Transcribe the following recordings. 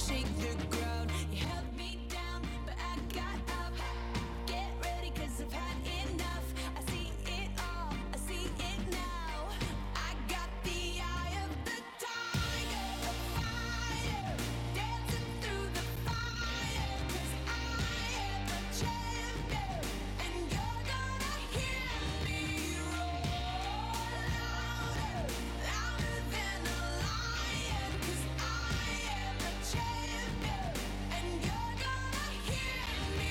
shake the ground. You held me down, but I got up. Get ready, 'cause I've had enough. I see it all, I see it now. I got the eye of the tiger, the fire, dancing through the fire. 'Cause I am the champion, and you're gonna hear me roar louder, louder than a lion. 'Cause I am the champion, and you're gonna hear me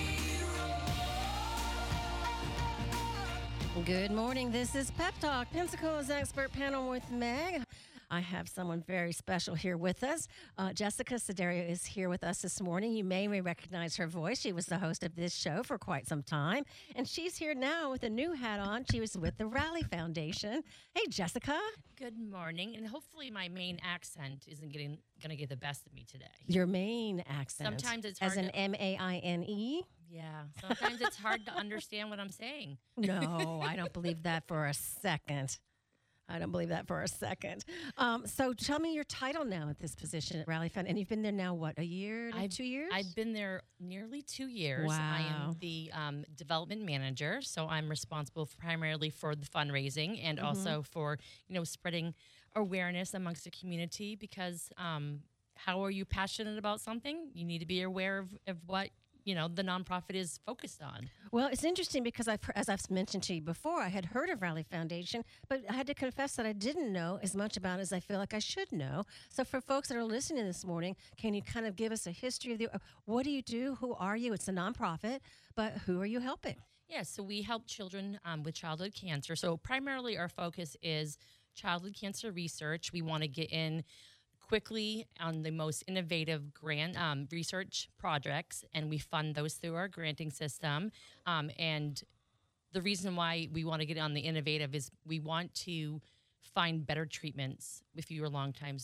roar. Good morning. This is Pep Talk, Pensacola's expert panel with Meg. I have someone very special here with us. Jessica Siderio is here with us this morning. You may recognize her voice. She was the host of this show for quite some time. And she's here now with a new hat on. She was with the Rally Foundation. Hey, Jessica. Good morning, and hopefully my main accent isn't going to get the best of me today. Your main accent. Sometimes it's as hard an to- M-A-I-N-E. Yeah, sometimes it's hard to understand what I'm saying. No, I don't believe that for a second. I don't believe that for a second. So tell me your title now at this position at Rally Fund. And you've been there now, what, a year, 2 years? I've been there nearly 2 years. I Wow. am the development manager, so I'm responsible primarily for the fundraising and also for spreading awareness amongst the community. Because how are you passionate about something? You need to be aware of what the nonprofit is focused on. Well, it's interesting because as I've mentioned to you before, I had heard of Rally Foundation, but I had to confess that I didn't know as much about it as I feel like I should know. So for folks that are listening this morning, can you kind of give us a history of what do you do? Who are you? It's a nonprofit, but who are you helping? Yeah, so we help children with childhood cancer. So primarily our focus is childhood cancer research. We want to get in quickly on the most innovative grant research projects, and we fund those through our granting system. And the reason why we want to get on the innovative is we want to find better treatments with fewer long-term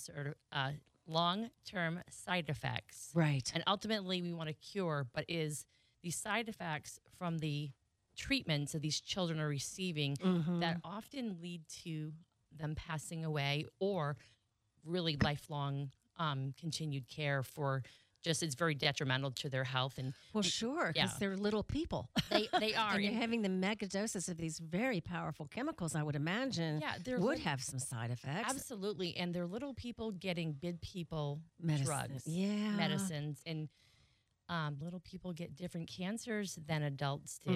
side effects. Right. And ultimately, we want to cure, but is the side effects from the treatments that these children are receiving that often lead to them passing away or really lifelong continued care for it's very detrimental to their health. And Well, sure, because yeah. they're little people. They are. And you're And- having the mega doses of these very powerful chemicals, I would imagine, Yeah, they're would lit- have some side effects. Absolutely. And they're little people getting big people Medicine. drugs, Yeah. medicines. And little people get different cancers than adults do.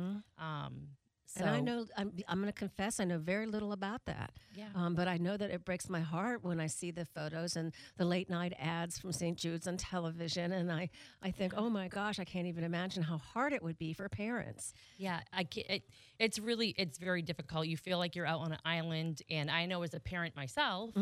And I know, I'm going to confess, I know very little about that. Yeah. But I know that it breaks my heart when I see the photos and the late night ads from St. Jude's on television. And I think, oh my gosh, I can't even imagine how hard it would be for parents. Yeah, it's very difficult. You feel like you're out on an island, and I know as a parent myself,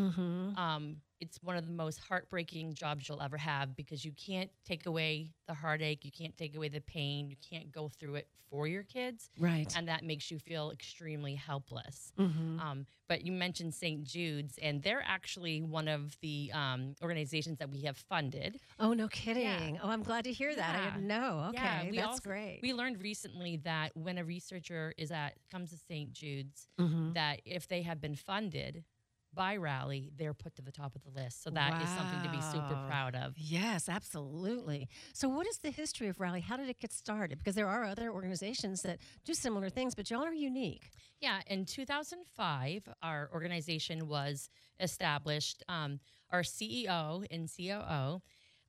it's one of the most heartbreaking jobs you'll ever have because you can't take away the heartache, you can't take away the pain, you can't go through it for your kids, Right. and that makes you feel extremely helpless. But you mentioned St. Jude's, and they're actually one of the organizations that we have funded. Oh, no kidding. Yeah. Oh, I'm glad to hear that. I Yeah. didn't know. Okay, Yeah, that's great. We learned recently that when a researcher comes to St. Jude's, that if they have been funded by Rally, they're put to the top of the list. So that is something to be super Wow. proud of. Yes, absolutely. So what is the history of Rally? How did it get started? Because there are other organizations that do similar things, but y'all are unique. Yeah, in 2005, our organization was established. Our CEO and COO,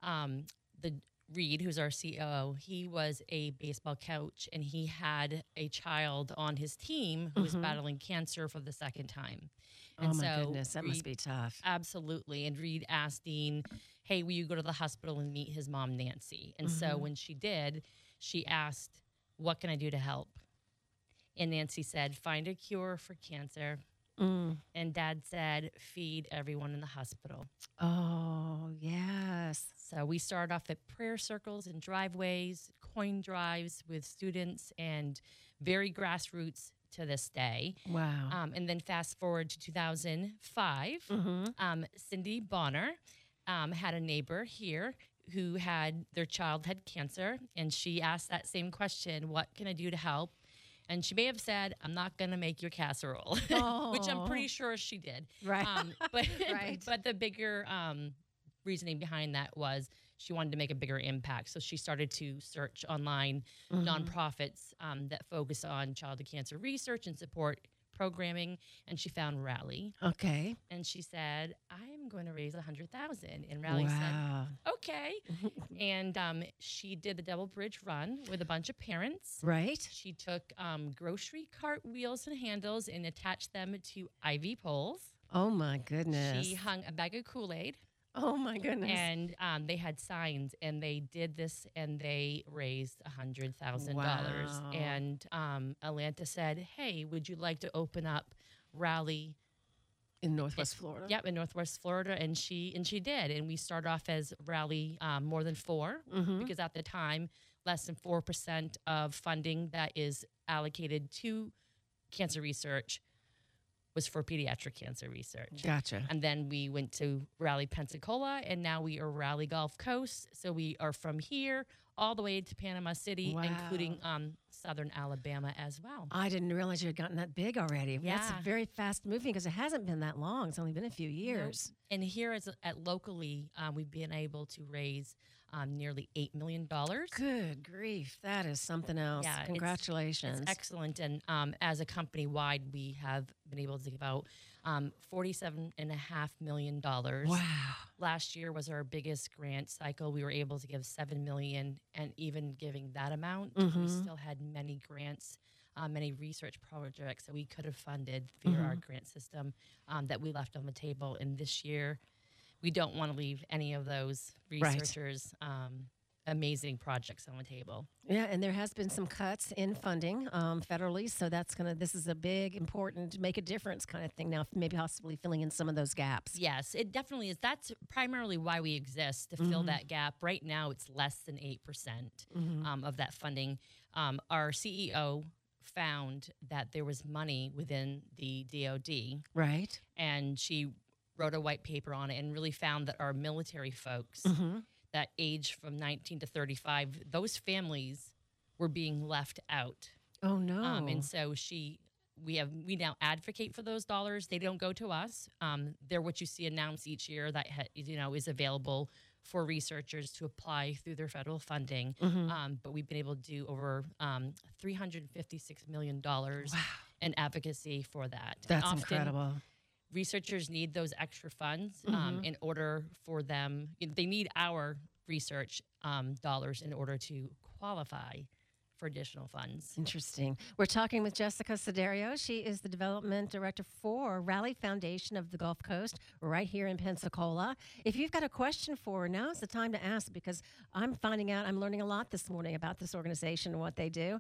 the Reed, who's our COO, he was a baseball coach, and he had a child on his team who was battling cancer for the second time. And Oh my so goodness, that must Reed- be tough. Absolutely. And Reed asked Dean, hey, will you go to the hospital and meet his mom, Nancy? And so when she did, she asked, what can I do to help? And Nancy said, find a cure for cancer. And Dad said, feed everyone in the hospital. Oh, yes. So we started off at prayer circles and driveways, coin drives with students, and very grassroots to this day. Wow. And then fast forward to 2005, Cindy Bonner had a neighbor here who had their child had cancer, and she asked that same question, what can I do to help? And she may have said, I'm not going to make your casserole, which I'm pretty sure she did. Right. But, Right. but the bigger reasoning behind that was she wanted to make a bigger impact. So she started to search online Mm-hmm. nonprofits that focus on childhood cancer research and support programming, and she found Rally. Okay. And she said, "I'm going to raise 100,000." And Rally said, Wow. "Okay." And she did the Double Bridge Run with a bunch of parents. Right. She took grocery cart wheels and handles and attached them to IV poles. Oh my goodness. She hung a bag of Kool-Aid, Oh my goodness. and they had signs, and they did this, and they raised $100,000. Wow. And Atlanta said, "Hey, would you like to open up Rally?" In Northwest Florida. Yep, in Northwest Florida, and she did, and we started off as Rally more than 4 Mm-hmm. because at the time less than 4% of funding that is allocated to cancer research was for pediatric cancer research. Gotcha. And then we went to Rally Pensacola, and now we are Rally Gulf Coast. So we are from here all the way to Panama City, Wow. including southern Alabama as well. I didn't realize you had gotten that big already. That's Yeah. very fast moving because it hasn't been that long. It's only been a few years. And here at locally, we've been able to raise nearly $8 million. Good grief. That is something else. Yeah, it's- Congratulations. It's excellent. And as a company wide, we have been able to give out $47.5 million. Wow. Last year was our biggest grant cycle. We were able to give $7 million, and even giving that amount, we Mhm. still had many grants, many research projects that we could have funded via our grant system that we left on the table. And this year, we don't want to leave any of those Right. researchers' amazing projects on the table. Yeah, and there has been some cuts in funding federally, so this is a big, important, make a difference kind of thing now, maybe possibly filling in some of those gaps. Yes, it definitely is. That's primarily why we exist, to fill that gap. Right now, it's less than 8% of that funding. Our CEO found that there was money within the DoD, Right? and she wrote a white paper on it and really found that our military folks that age from 19 to 35, those families were being left out. Oh, no. And so we now advocate for those dollars. They don't go to us. They're what you see announced each year that is available for researchers to apply through their federal funding. But we've been able to do over $356 million in advocacy for that. And That's often, incredible. researchers need those extra funds in order for them. They need our research dollars in order to qualify for additional funds. Interesting. We're talking with Jessica Siderio. She is the development director for Rally Foundation of the Gulf Coast, right here in Pensacola. If you've got a question for her, now's the time to ask, because I'm learning a lot this morning about this organization and what they do.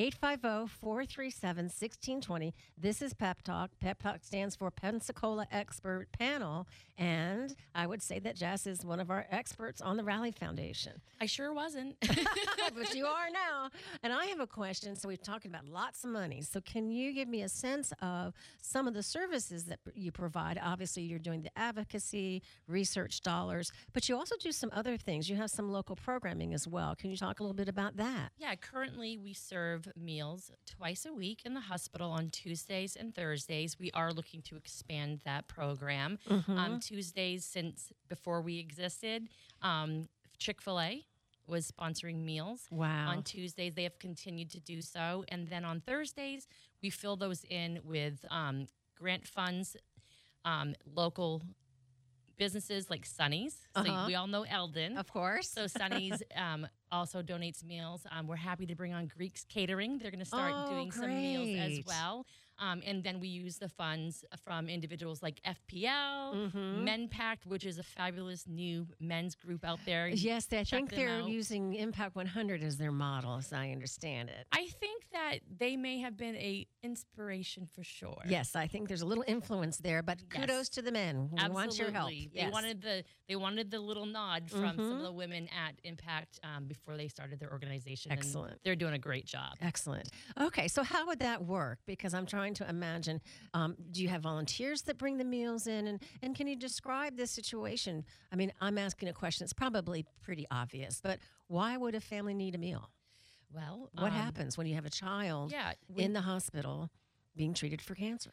850-437-1620. This is Pep Talk. Pep Talk stands for Pensacola Expert Panel, and I would say that Jess is one of our experts on the Rally Foundation. I sure wasn't. But you are now. And I have a question. So we've talked about lots of money. So can you give me a sense of some of the services that you provide? Obviously, you're doing the advocacy, research dollars, but you also do some other things. You have some local programming as well. Can you talk a little bit about that? Yeah, currently we serve meals twice a week in the hospital on Tuesdays and Thursdays. We are looking to expand that program. Tuesdays, since before we existed, Chick-fil-A was sponsoring meals. Wow. On Tuesdays, they have continued to do so. And then on Thursdays, we fill those in with grant funds, local businesses like Sonny's. So we all know Eldon. Of course. So Sonny's also donates meals. We're happy to bring on Greeks Catering. They're going to start doing some meals as great. well. And then we use the funds from individuals like FPL, Men Pact, which is a fabulous new men's group out there. Yes, I Check think them they're out. using Impact 100 as their model, as I understand it. I think that they may have been a inspiration for sure. Yes, I think there's a little influence there, but kudos to the men. We want your help. Absolutely. Yes. They wanted the little nod from some of the women at Impact before they started their organization. and Excellent. they're doing a great job. Excellent. Okay, so how would that work? Because I'm trying to imagine, do you have volunteers that bring the meals in? And can you describe this situation? I mean, I'm asking a question. It's probably pretty obvious, but why would a family need a meal? Well, What happens when you have a child Yeah, in the hospital being treated for cancer?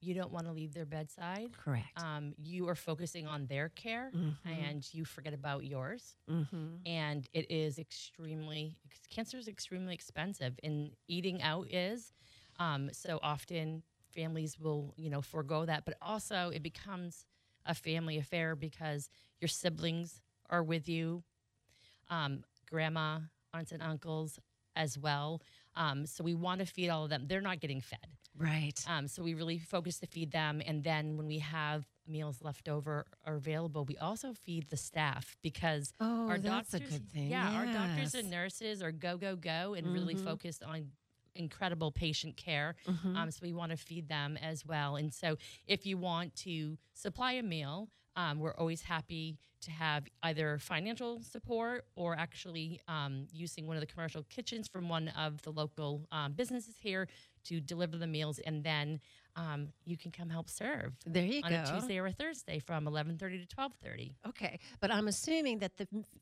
you don't want to leave their bedside. Correct. You are focusing on their care and you forget about yours. Mm-hmm. And it is cancer is extremely expensive, and eating out is. So often families will, forego that, but also it becomes a family affair because your siblings are with you, grandma, aunts and uncles as well. So we want to feed all of them. They're not getting fed. Right. So we really focus to feed them. And then when we have meals left over or available, we also feed the staff because Oh, our that's doctors, a good thing. yeah, our doctors Yes. and nurses are go and really focused on incredible patient care. So we want to feed them as well. And so if you want to supply a meal, we're always happy to have either financial support or actually using one of the commercial kitchens from one of the local businesses here to deliver the meals. And then you can come help serve There you on go. a Tuesday or a Thursday from 11:30 to 12:30. Okay, but I'm assuming that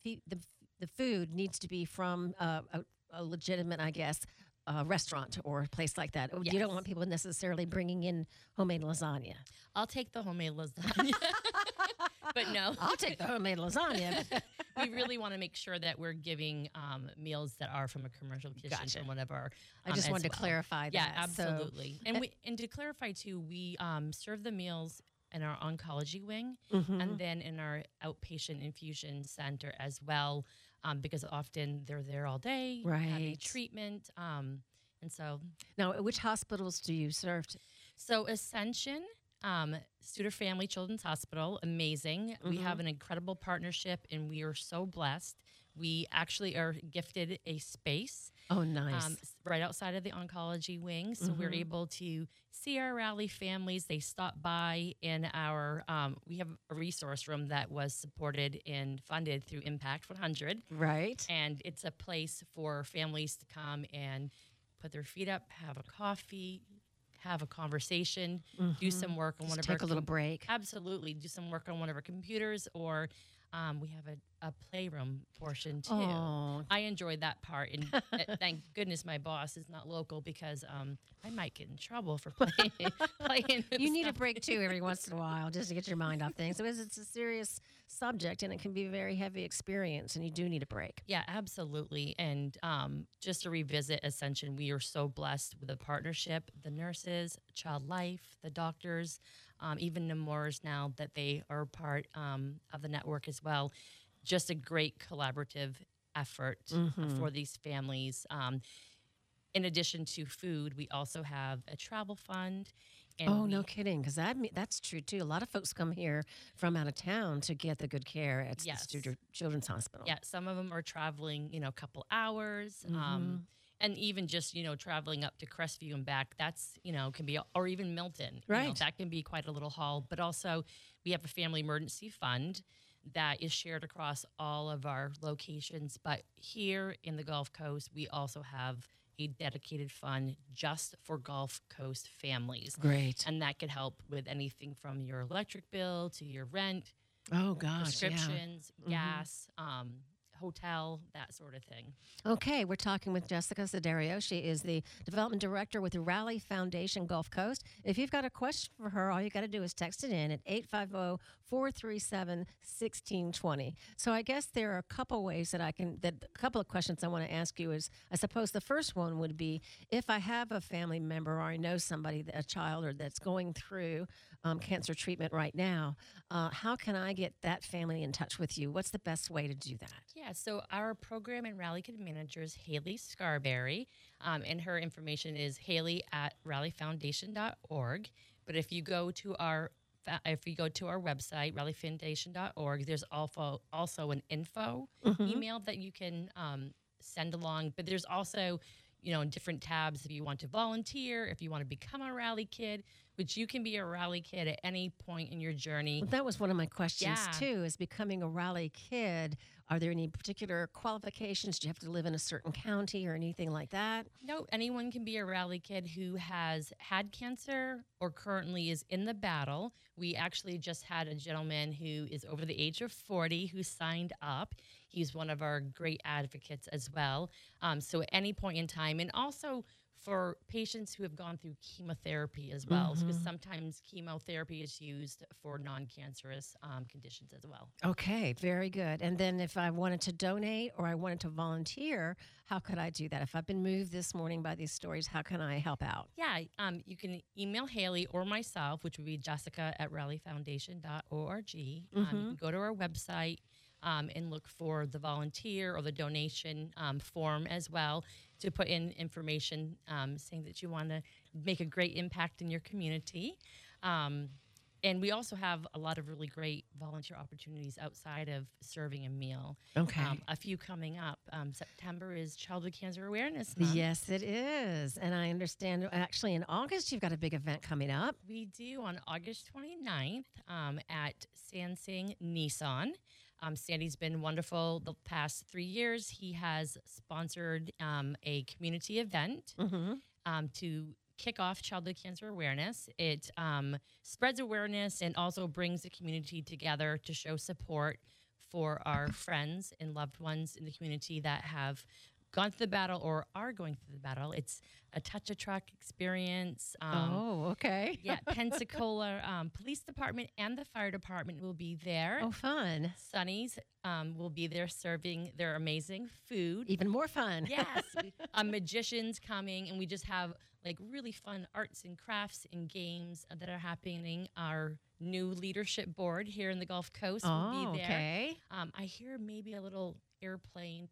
the food needs to be from a legitimate, I guess, restaurant or a place like that. You Yes. don't want people necessarily bringing in homemade lasagna. I'll take the homemade lasagna. But no, I'll take the homemade lasagna. we really want to make sure that we're giving meals that are from a commercial kitchen Gotcha. from one of our. I just as wanted to well. clarify Yeah, that. So- absolutely. And to clarify too, we serve the meals in our oncology wing Mhm. and then in our outpatient infusion center as well, because often they're there all day having Right. treatment. And so Now, which hospitals do you serve? So Ascension, Studer Family Children's Hospital, amazing. We have an incredible partnership, and we are so blessed. We actually are gifted a space Oh, nice. right outside of the oncology wing, so we're able to see our rally families. They stop by in our. We have a resource room that was supported and funded through Impact 100, Right. and it's a place for families to come and put their feet up, have a coffee, have a conversation, do some work on one Just of our take a little break. Absolutely, do some work on one of our computers, or we have a playroom portion too. Oh, I enjoyed that part, and thank goodness my boss is not local because I might get in trouble for playing. you need a break too every once in a while just to get your mind off things. Because it's a serious subject and it can be a very heavy experience, and you do need a break. Yeah, absolutely. And just to revisit Ascension, we are so blessed with the partnership, the nurses, Child Life, the doctors, even Nemours now that they are part of the network as well. Just a great collaborative effort for these families. In addition to food, we also have a travel fund. And Oh, we- no kidding. Because that's true too. A lot of folks come here from out of town to get the good care at Yes. the Studer Children's Hospital. Yeah, some of them are traveling, a couple hours. And even just, traveling up to Crestview and back, that's, can be, or even Milton. Right. That can be quite a little haul. But also, we have a family emergency fund that is shared across all of our locations. But here in the Gulf Coast, we also have a dedicated fund just for Gulf Coast families. Great. And that could help with anything from your electric bill to your rent, Oh, gosh. Yeah. prescriptions, gas, hotel, that sort of thing. Okay, we're talking with Jessica Siderio. She is the development director with the Raleigh Foundation Gulf Coast. If you've got a question for her, all you got to do is text it in at 850-437-1620. So I guess there are a couple ways that a couple of questions I want to ask you is, I suppose the first one would be, if I have a family member or I know somebody, a child, or that's going through cancer treatment right now, how can I get that family in touch with you? What's the best way to do that? Yeah, so our program and Rally Kid manager is Haley Scarberry, and her information is haley@rallyfoundation.org. But if you go to our website, rallyfoundation.org, there's also an info email that you can send along. But there's also, different tabs if you want to volunteer, if you want to become a Rally Kid, which you can be a Rally Kid at any point in your journey. Well, that was one of my questions Yeah. too, is becoming a Raleigh kid. Are there any particular qualifications? Do you have to live in a certain county or anything like that? No, anyone can be a Rally Kid who has had cancer or currently is in the battle. We actually just had a gentleman who is over the age of 40 who signed up. He's one of our great advocates as well. So at any point in time, and also for patients who have gone through chemotherapy as well, because Mm-hmm. sometimes chemotherapy is used for non-cancerous conditions as well. Okay, very good. And then if I wanted to donate or I wanted to volunteer, how could I do that? If I've been moved this morning by these stories, how can I help out? Yeah, you can email Haley or myself, which would be Jessica at rallyfoundation.org. You Mm-hmm. can go to our website and look for the volunteer or the donation form as well to put in information saying that you want to make a great impact in your community. And we also have a lot of really great volunteer opportunities outside of serving a meal. Okay. A few coming up. September is Childhood Cancer Awareness Month. Yes, it is. And I understand actually in August, you've got a big event coming up. We do on August 29th at Sansing Nissan. Sandy's been wonderful the past 3 years. He has sponsored a community event Mm-hmm. to kick off childhood cancer awareness. It spreads awareness and also brings the community together to show support for our friends and loved ones in the community that have gone through the battle or are going through the battle. It's a touch a truck experience. Oh, okay. Yeah, Pensacola Police Department and the fire department will be there. Oh, fun. Sonny's will be there serving their amazing food. Even more fun. Yes, magicians coming, and we just have like really fun arts and crafts and games that are happening. Our new leadership board here in the Gulf Coast will Oh, be there. okay. I hear maybe a little airplane,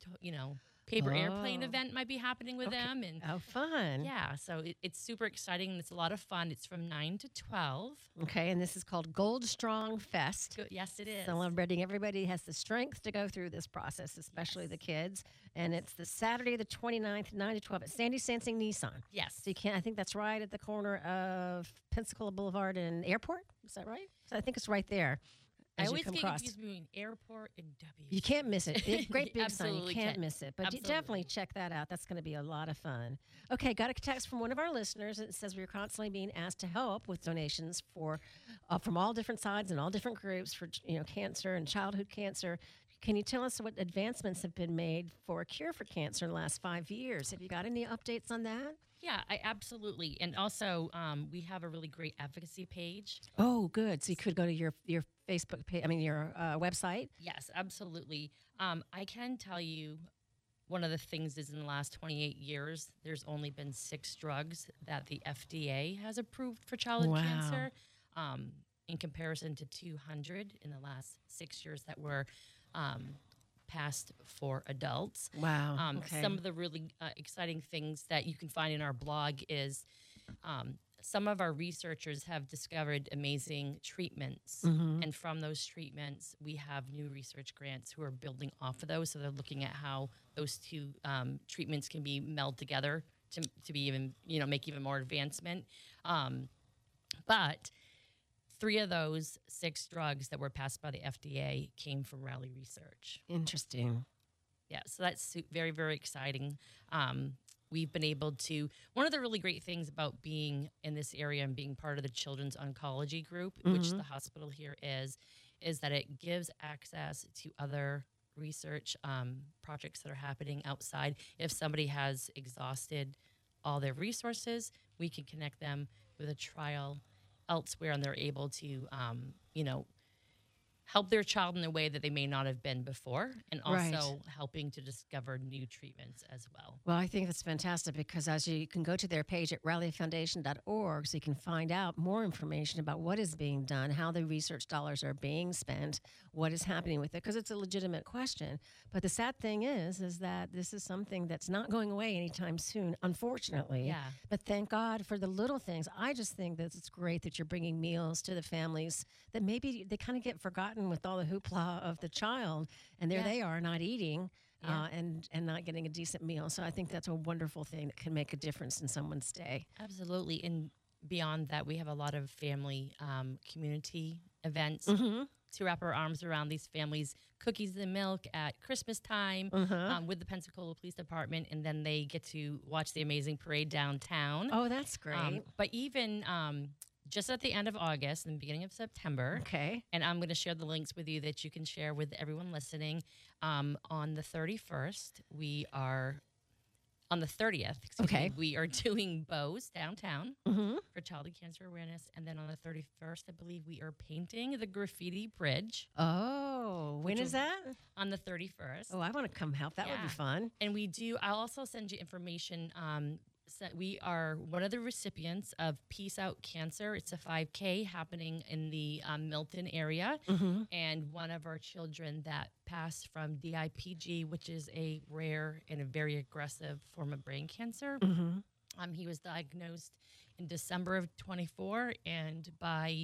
paper airplane Oh. event might be happening with Okay. them, and Oh, fun. yeah, so it's super exciting. It's a lot of fun. It's from 9 to 12. Okay, and this is called Gold Strong Fest. Yes, it is. Celebrating everybody has the strength to go through this process, especially the kids. And it's the Saturday, the 29th, 9 to 12 at Sandy Sansing Nissan. Yes. So you can't, I think that's right at the corner of Pensacola Boulevard and Airport. Is that right? So I think it's right there. I as you always come get across. confused between airport and W. You can't miss it. Great You big sign. You absolutely can't can't. miss it. But you Absolutely. definitely check that out. That's going to be a lot of fun. Okay, got a text from one of our listeners. It says we're constantly being asked to help with donations for from all different sides and all different groups for cancer and childhood cancer. Can you tell us what advancements have been made for a cure for cancer in the last 5 years? Have you got any updates on that? Yeah, I absolutely. And also, we have a really great advocacy page. Oh, good. So you could go to your Facebook page. I mean your website. Yes, absolutely. I can tell you one of the things is in the last 28 years, there's only been 6 drugs that the FDA has approved for childhood Wow. cancer, in comparison to 200 in the last 6 years that were passed for adults. Wow. Okay. Some of the really exciting things that you can find in our blog is some of our researchers have discovered amazing treatments. Mhm. And from those treatments, we have new research grants who are building off of those. So they're looking at how those two treatments can be melded together to be even, make even more advancement. But 3 of those 6 drugs that were passed by the FDA came from Rally Research. Interesting. Yeah, so that's very, very exciting. We've been able to, one of the really great things about being in this area and being part of the Children's Oncology Group, which the hospital here is that it gives access to other research projects that are happening outside. If somebody has exhausted all their resources, we can connect them with a trial elsewhere, and they're able to, help their child in a way that they may not have been before, and also Right. helping to discover new treatments as well. Well, I think that's fantastic because as you can go to their page at rallyfoundation.org so you can find out more information about what is being done, how the research dollars are being spent, what is happening with it, because it's a legitimate question. But the sad thing is that this is something that's not going away anytime soon, unfortunately. Yeah. But thank God for the little things. I just think that it's great that you're bringing meals to the families that maybe they kind of get forgotten with all the hoopla of the child, and there Yeah. they are not eating. Yeah. And not getting a decent meal. So I think that's a wonderful thing that can make a difference in someone's day. Absolutely. And beyond that, we have a lot of family community events Mm-hmm. to wrap our arms around these families. Cookies and milk at Christmas time with the Pensacola Police Department, and then they get to watch the amazing parade downtown. Oh, that's great. But even just at the end of August and the beginning of September, Okay. and I'm going to share the links with you that you can share with everyone listening. On the 31st, we are On the 30th, Okay. we are doing bows downtown Mm-hmm. for childhood cancer awareness. And then on the 31st, I believe we are painting the graffiti bridge Oh, when Which is is- that? on the 31st. Oh, I want to come help. That would be Yeah. fun. And I'll also send you information. So we are one of the recipients of Peace Out Cancer. It's a 5K happening in the Milton area. Mm-hmm. And one of our children that passed from DIPG, which is a rare and a very aggressive form of brain cancer. Mm-hmm. He was diagnosed in December of 24, and by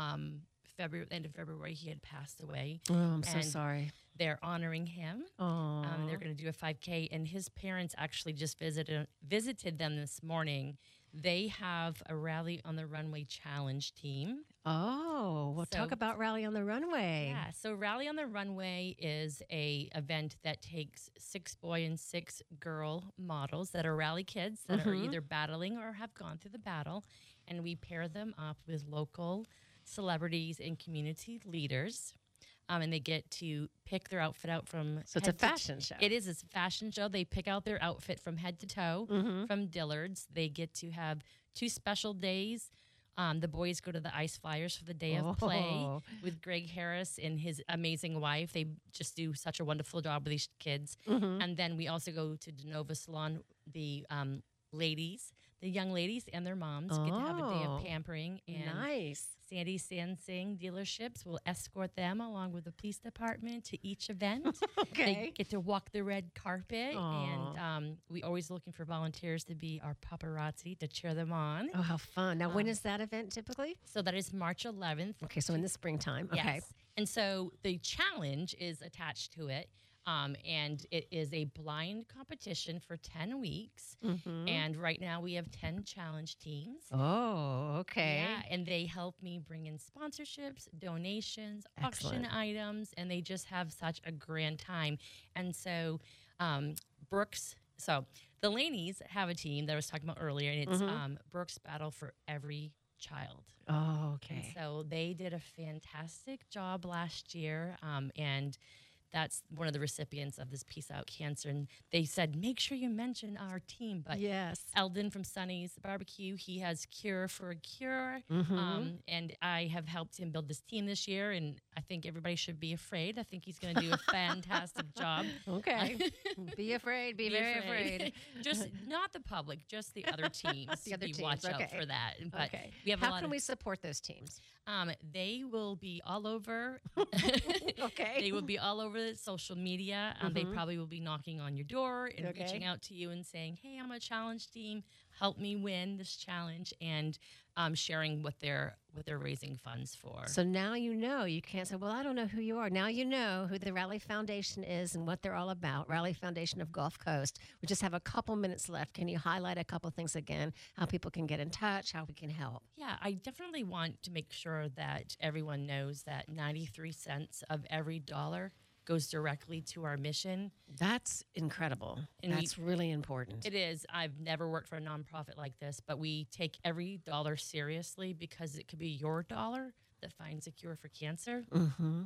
end of February, he had passed away. Oh, I'm so And sorry. They're honoring him. Oh, They're going to do a 5K, and his parents actually just visited them this morning. They have a Rally on the Runway challenge team. oh, well, talk So- about Rally on the Runway. Yeah, so Rally on the Runway is a event that takes 6 boy and 6 girl models that are rally kids that are Mhm. either battling or have gone through the battle, and we pair them up with local celebrities and community leaders. And they get to pick their outfit out from. So it's a head to- fashion show. It is a fashion show. They pick out their outfit from head to toe Mm-hmm. from Dillard's. They get to have 2 special days. The boys go to the Ice Flyers for the day of play Oh. with Greg Harris and his amazing wife. They just do such a wonderful job with these kids. Mm-hmm. And then we also go to Denova Salon. The ladies, the young ladies and their moms get to have a day Oh. of pampering. And Nice. Sandy Sansing dealerships will escort them along with the police department to each event. Okay. They get to walk the red carpet, Aw. and we always looking for volunteers to be our paparazzi to cheer them on. Oh, how fun. Now, when Um, is that event typically? So that is March 11th. Okay, so in the springtime. Okay. Yes. And so the challenge is attached to it. And it is a blind competition for 10 weeks. Mm-hmm. And right now we have 10 challenge teams. Oh, okay. Yeah, and they help me bring in sponsorships, donations, auction Excellent. items, and they just have such a grand time. And so, the Laneys have a team that I was talking about earlier, and it's Mhm. Brooks Battle for Every Child. Oh, And okay. so they did a fantastic job last year, and that's one of the recipients of this Peace Out Cancer. And they said, make sure you mention our team. But Yes. Eldon from Sonny's Barbecue, he has Cure for a Cure. Mhm. And I have helped him build this team this year, and I think everybody should be afraid. I think he's going to do a fantastic job. Okay. Be afraid. Be, very afraid. Just not the public, just the other teams. The other You teams, watch out okay. for that. But Okay. we have a How lot can of. we support those teams? They will be all over. Okay. They will be all over the social media. They Mhm. probably will be knocking on your door and Okay. reaching out to you and saying, "Hey, I'm a challenge team. Help me win this challenge," and sharing what they're raising funds for. So now you know. You can't say, well, I don't know who you are. Now you know who the Rally Foundation is and what they're all about. Rally Foundation of Gulf Coast. We just have a couple minutes left. Can you highlight a couple things again? How people can get in touch, how we can help? Yeah, I definitely want to make sure that everyone knows that 93 cents of every dollar goes directly to our mission. That's incredible. And we- That's really important. It is. I've never worked for a nonprofit like this, but we take every dollar seriously because it could be your dollar that finds a cure for cancer. Mm-hmm.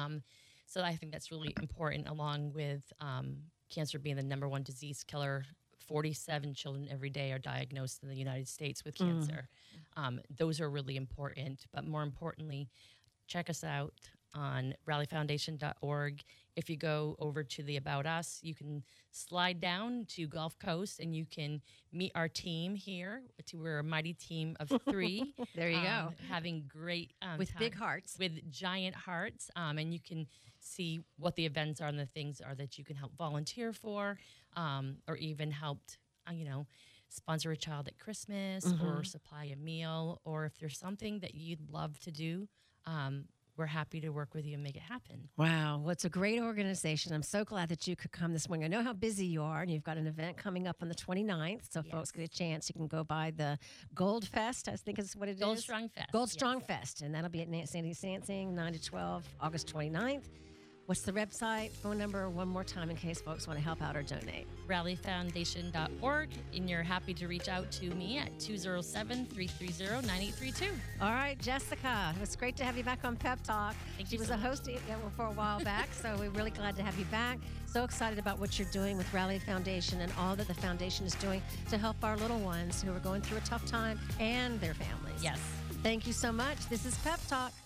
So I think that's really important, along with cancer being the number 1 disease killer. 47 children every day are diagnosed in the United States with cancer. Those are really important. But more importantly, check us out on rallyfoundation.org. If you go over to the About Us, you can slide down to Gulf Coast and you can meet our team here. We're a mighty team of 3. There you go. Having great With time big hearts. with giant hearts, and you can see what the events are and the things are that you can help volunteer for, or even helped, sponsor a child at Christmas or supply a meal, or if there's something that you'd love to do, we're happy to work with you and make it happen. Wow. Well, it's a great organization. I'm so glad that you could come this morning. I know how busy you are, and you've got an event coming up on the 29th. So folks get a chance. You can go by the Gold Fest, I think is what it is. Gold Strong Fest. Gold yes. Strong Fest. And that'll be at Sandy Sansing, 9 to 12, August 29th. What's the website, phone number, one more time in case folks want to help out or donate? rallyfoundation.org, and you're happy to reach out to me at 207-330-9832. All right, Jessica, it was great to have you back on Pep Talk. Thank She you was so a much. host for a while back, so we're really glad to have you back. So excited about what you're doing with Rally Foundation and all that the foundation is doing to help our little ones who are going through a tough time and their families. Yes. Thank you so much. This is Pep Talk.